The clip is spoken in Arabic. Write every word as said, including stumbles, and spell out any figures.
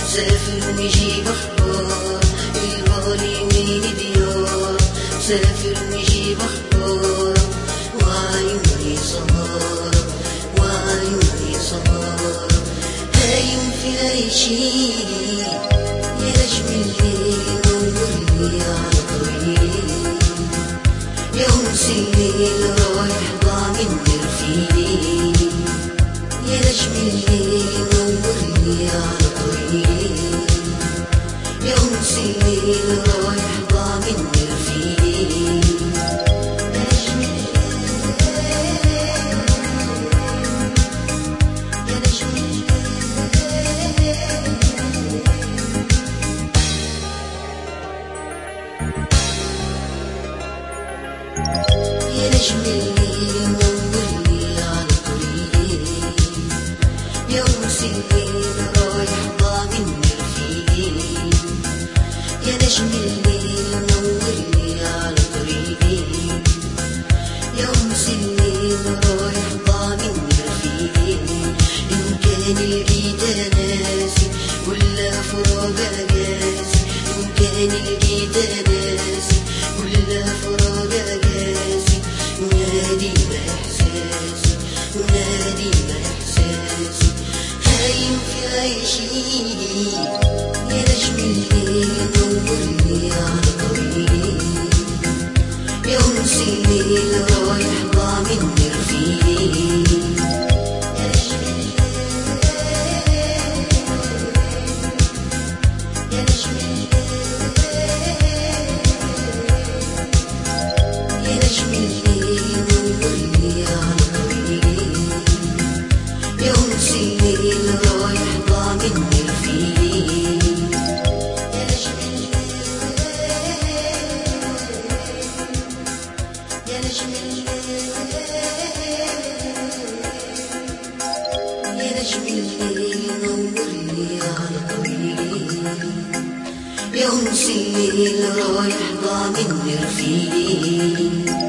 مسافر ويجيب أخبار الغالي من ديار، مسافر ويجيب أخبار وعيوني سهر وعيوني سهر هايم في عيشي يا نجم الليل نورني على طريقي يا أنس الليل رايح ضاع مني رفيقي يا نجم الليل نورني على طريقي يا أنس الليل رايح ضاع مني رفيقي يا نجم الليل نورني على طريقي يا أنس الليل رايح ضاع مني رفيقي يا نجم الليل نورني على طريقي يا أنس الليل رايح ضاع مني رفيقي إن كان لقيت ناسي ولا فراق أجازي إن كان لقيت ناسي ولا فراق أجازي نادي ما إحساسي نادي ما إحساسي هايم في عيشي يا نجم الليل نورني على طريقي يا أنس الليل رايح ضاع مني رفيقي يا نجم يا نجم الليل نورني على طريقي يا أنس الليل رايح ضاع مني رفيقي يا نجم يا نجم يا نجم الليل نورني على طريقي يا أنس الليل رايح ضاع مني رفيقي.